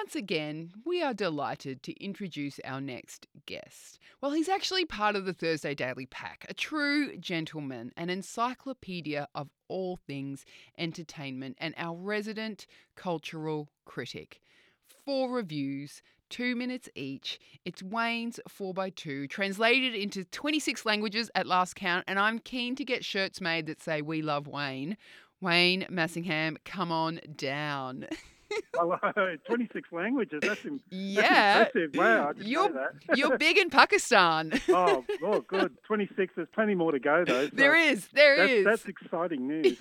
once again, we are delighted to introduce our next guest. Well, he's actually part of the Thursday Daily Pack, a true gentleman, an encyclopedia of all things entertainment, and our resident cultural critic. 4 reviews, 2 minutes each. It's Wayne's 4x2, translated into 26 languages at last count, and I'm keen to get shirts made that say, "We love Wayne." Wayne Massingham, come on down. Hello, 26 languages. That's Yeah, impressive. Wow, I didn't you're know you're that. big in Pakistan. Oh, good. 26. There's plenty more to go though. There So is, there that's is. exciting news.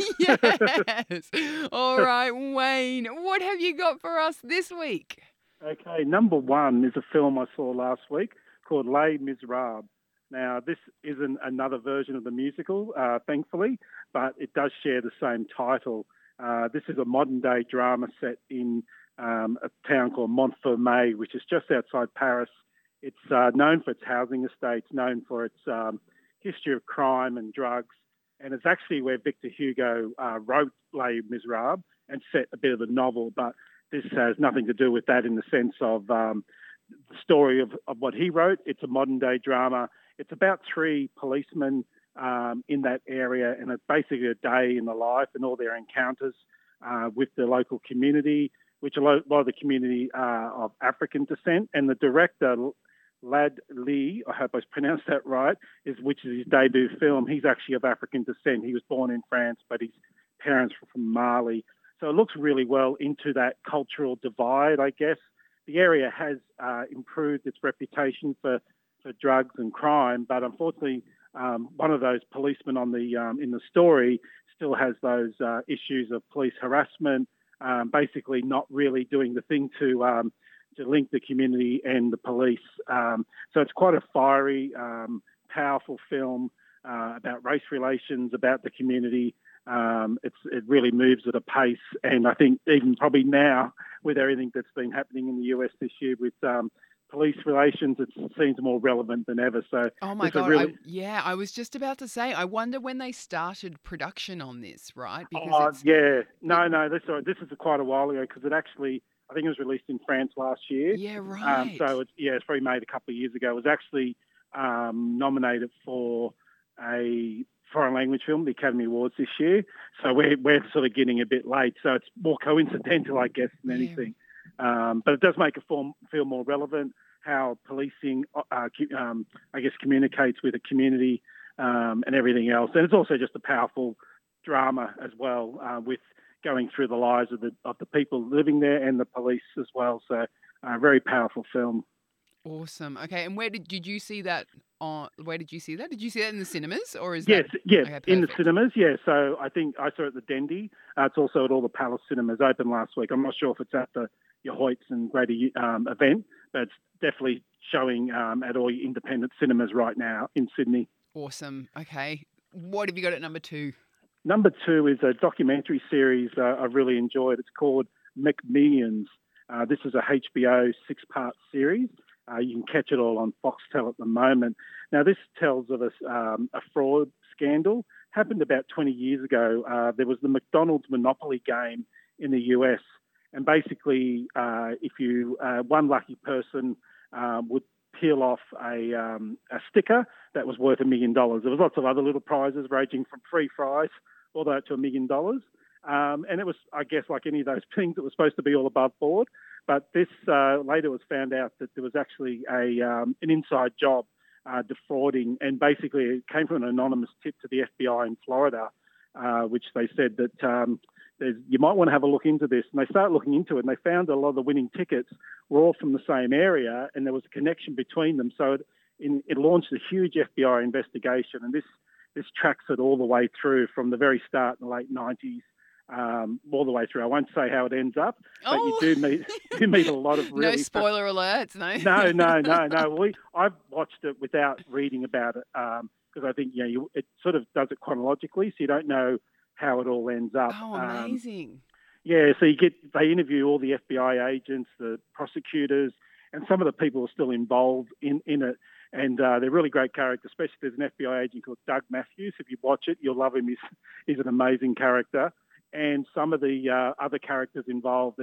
Yes. All right, Wayne, what have you got for us this week? Okay, number one is a film I saw last week called Les Miserables. Now, this isn't another version of the musical, thankfully, but it does share the same title. This is a modern-day drama set in a town called Montfermeil, which is just outside Paris. It's known for its housing estates, known for its history of crime and drugs, and it's actually where Victor Hugo wrote Les Miserables and set a bit of the novel, but this has nothing to do with that in the sense of the story of what he wrote. It's a modern day drama. It's about three policemen in that area, and it's basically a day in the life and all their encounters with the local community, which a lot of the community are of African descent. And the director, Lad Lee, I hope I pronounced that right, which is his debut film. He's actually of African descent. He was born in France, but his parents were from Mali. So it looks really well into that cultural divide, I guess. The area has improved its reputation for drugs and crime, but unfortunately, one of those policemen on the in the story still has those issues of police harassment, basically not really doing the thing to link the community and the police. So it's quite a fiery, powerful film about race relations, about the community. It really moves at a pace, and I think even probably now, with everything that's been happening in the US this year with police relations, it seems more relevant than ever. So Oh my this is God, really, I was just about to say, I wonder when they started production on this, right? Because oh yeah, it, no, this is quite a while ago because it actually, I think it was released in France last year. yeah, right. So it's probably made a couple of years ago. It was actually nominated for a foreign language film, the Academy Awards this year. So we're sort of getting a bit late. So it's more coincidental, I guess, than Yeah. anything. But it does make it feel more relevant, how policing, I guess, communicates with the community and everything else. And it's also just a powerful drama as well, with going through the lives of the people living there and the police as well. So a very powerful film. Awesome. Okay, and did you see that on? Where did you see that? Did you see that in the cinemas, or is that Yes, okay? in the Perfect. cinemas. Yeah, so I think I saw it at the Dendy. It's also at all the Palace cinemas. Open last week. I'm not sure if it's at the your Hoyts and Greater event, but it's definitely showing at all your independent cinemas right now in Sydney. Awesome. Okay, what have you got at number two? Number two is a documentary series I've really enjoyed. It's called McMillions. This is a HBO 6-part series. You can catch it all on Foxtel at the moment. Now, this tells of a fraud scandal. Happened about 20 years ago. There was the McDonald's Monopoly game in the US. And basically, if you one lucky person would peel off a sticker that was worth $1 million. There was lots of other little prizes ranging from free fries all the way up to $1 million. And it was, I guess, like any of those things, it was supposed to be all above board. But this later was found out that there was actually an inside job defrauding, and basically it came from an anonymous tip to the FBI in Florida, which they said that you might want to have a look into this. And they started looking into it, and they found that a lot of the winning tickets were all from the same area, and there was a connection between them. So it launched a huge FBI investigation, and this tracks it all the way through from the very start in the late 90s. All the way through. I won't say how it ends up, but you Oh, do meet a lot of no really spoiler alerts. No. no. I've watched it without reading about it because I think it sort of does it chronologically, so you don't know how it all ends up. Oh, amazing. Yeah, so they interview all the FBI agents, the prosecutors, and some of the people who are still involved in it. And they're really great characters, especially there's an FBI agent called Doug Matthews. If you watch it, you'll love him. He's an amazing character. And some of the other characters involved, there's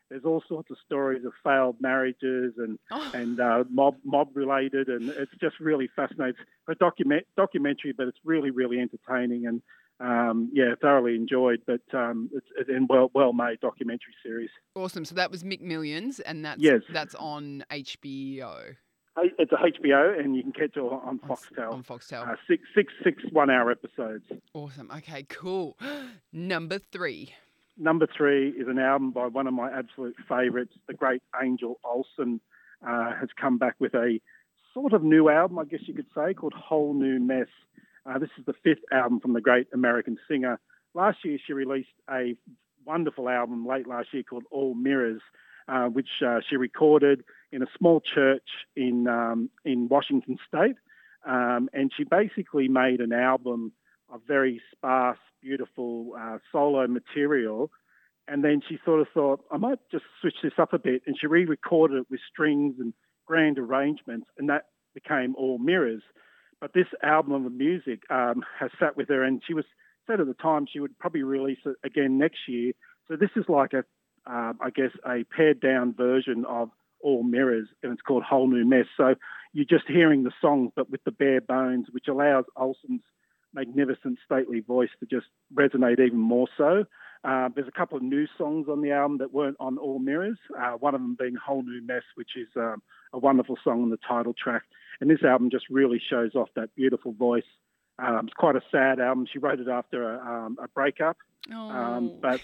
there's all sorts of stories of failed marriages and Oh, mob related, and it's just really fascinating. It's a documentary, but it's really really entertaining and thoroughly enjoyed. But it's a well made documentary series. awesome. So that was McMillions, and Yes, that's on HBO. It's a HBO, and you can catch it on Foxtel. On Foxtel. Six 1 hour episodes. Awesome. Okay, cool. Number 3. Number 3 is an album by one of my absolute favourites, the great Angel Olsen. Has come back with a sort of new album, I guess you could say, called Whole New Mess. This is the 5th album from the great American singer. Last year, she released a wonderful album late last year called All Mirrors, which she recorded in a small church in Washington State. And she basically made an album of very sparse, beautiful solo material. And then she sort of thought, I might just switch this up a bit. And she re-recorded it with strings and grand arrangements, and that became All Mirrors. But this album of music has sat with her, and she said at the time she would probably release it again next year. So this is like I guess, a pared down version of All Mirrors, and it's called Whole New Mess. So you're just hearing the songs, but with the bare bones, which allows Olsen's magnificent, stately voice to just resonate even more so. There's a couple of new songs on the album that weren't on All Mirrors, one of them being Whole New Mess, which is a wonderful song on the title track. And this album just really shows off that beautiful voice. It's quite a sad album. She wrote it after a breakup. Oh. But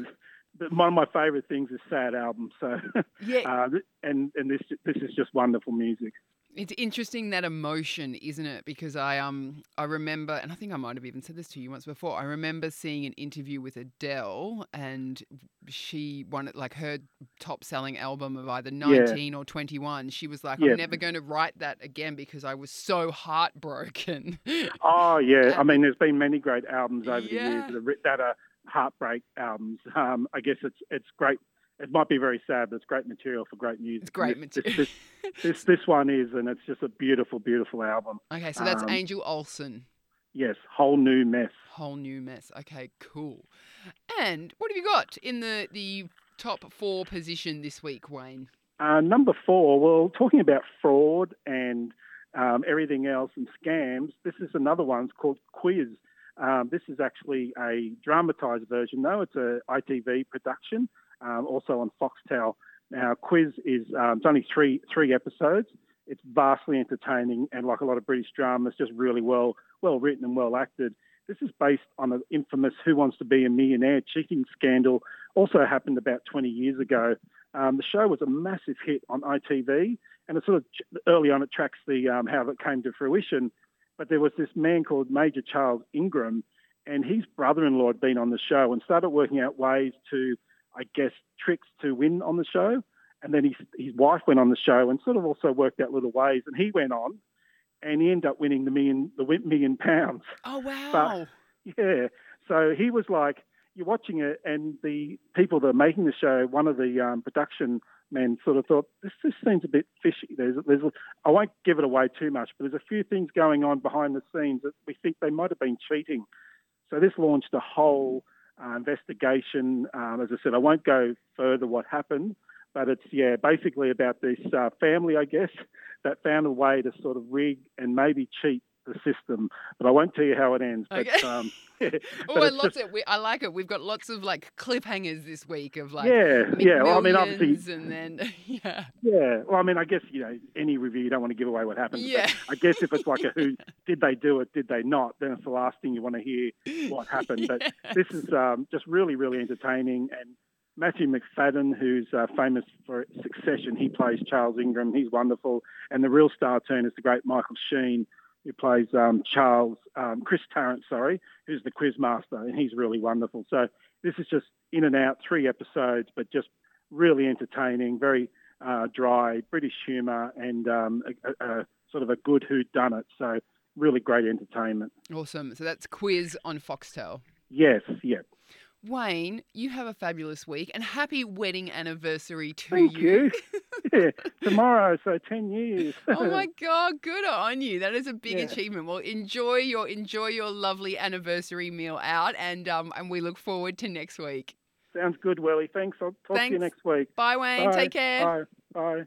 one of my favourite things is sad albums. So Yeah. And this is just wonderful music. It's interesting, that emotion, isn't it? Because I remember, and I think I might have even said this to you once before, I remember seeing an interview with Adele, and she wanted, like, her top selling album of either 19 or 21. She was like, I'm never going to write that again because I was so heartbroken. Oh, yeah. I mean, there's been many great albums over the years that are heartbreak albums. I guess it's great. It might be very sad, but it's great material for great music. It's great material. This one is, and it's just a beautiful, beautiful album. Okay, so that's Angel Olsen. Yes, Whole New Mess. Whole New Mess. Okay, cool. And what have you got in the top 4 position this week, Wayne? Number 4, well, talking about fraud and everything else and scams, this is another one. It's called Quiz. This is actually a dramatised version, though. It's a ITV production. Also on Foxtel. Now, Quiz is it's only three episodes. It's vastly entertaining, and like a lot of British dramas, just really well written and well acted. This is based on an infamous Who Wants to Be a Millionaire cheating scandal. Also happened about 20 years ago. The show was a massive hit on ITV, and it sort of early on it tracks the how it came to fruition. But there was this man called Major Charles Ingram, and his brother-in-law had been on the show and started working out ways to, I guess, tricks to win on the show. And then his wife went on the show and sort of also worked out little ways. And he went on and he ended up winning the million pounds. Oh, wow. But, yeah. So he was like, you're watching it, and the people that are making the show, one of the production men sort of thought, this seems a bit fishy. I won't give it away too much, but there's a few things going on behind the scenes that we think they might have been cheating. So this launched a whole investigation. As I said, I won't go further what happened, but it's basically about this family, I guess, that found a way to sort of rig and maybe cheat the system. But I won't tell you how it ends. Okay. But, I like it. We've got lots of like cliffhangers this week of like Well, I mean, obviously, and then Well, I mean, I guess any review you don't want to give away what happened. Yeah. But I guess if it's like a who did they do it, did they not? Then it's the last thing you want to hear what happened. But this is just really, really entertaining. And Matthew McFadden, who's famous for Succession, he plays Charles Ingram. He's wonderful. And the real star turn is the great Michael Sheen, who plays Chris Tarrant, who's the quiz master, and he's really wonderful. So this is just in and out, 3 episodes, but just really entertaining, very dry British humour, and a sort of a good whodunit. So really great entertainment. Awesome. So that's Quiz on Foxtel. Yes, yeah. Wayne, you have a fabulous week, and happy wedding anniversary to Thank you. Yeah, tomorrow, so 10 years. Oh my God, good on you. That is a big achievement. Well, enjoy your lovely anniversary meal out, and we look forward to next week. Sounds good, Willie. Thanks. I'll talk to you Thanks. next week. Bye, Wayne. Bye. Take care. Bye. Bye.